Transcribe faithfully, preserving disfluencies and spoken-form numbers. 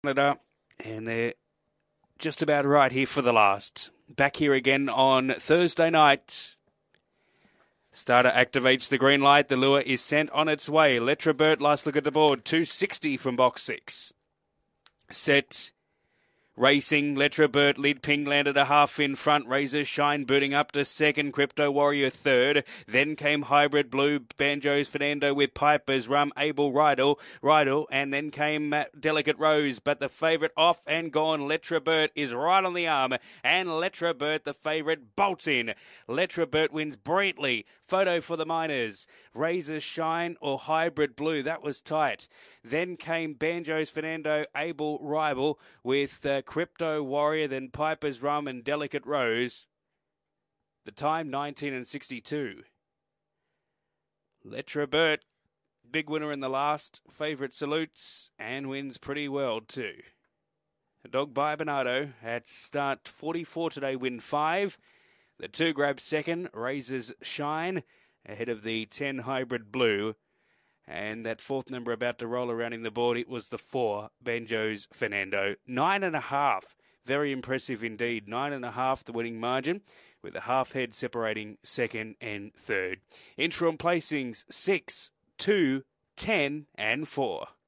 Canada, and they're just about right here for the last. Back here again on Thursday night. Starter activates the green light. The lure is sent on its way. Letrabert, last look at the board, two sixty from box six. Set. Racing, Letrabert, lead ping landed a half in front. Razor Shine booting up to second. Crypto Warrior third. Then came Hybrid Blue, Banjos Fernando with Pipers, Rum, Able, Rydell, Rydell, and then came uh, Delicate Rose. But the favourite off and gone. Letrabert is right on the arm, and Letrabert, the favourite, bolts in. Letrabert wins brilliantly. Photo for the Miners. Razor Shine or Hybrid Blue, that was tight. Then came Banjos Fernando, Able, Rydell with uh, Crypto Warrior, then Piper's Rum and Delicate Rose. The time, nineteen and sixty-two. Letrabert, big winner in the last. Favourite salutes and wins pretty well too. A dog by Bernardo at start forty-four today, win five. The two grabs second, Razor's Shine, ahead of the ten Hybrid Blue. And that fourth number about to roll around in the board, it was the four, Banjos Fernando. Nine and a half. Very impressive indeed. Nine and a half, the winning margin, with the half head separating second and third. Interim placings, six, two, ten, and four.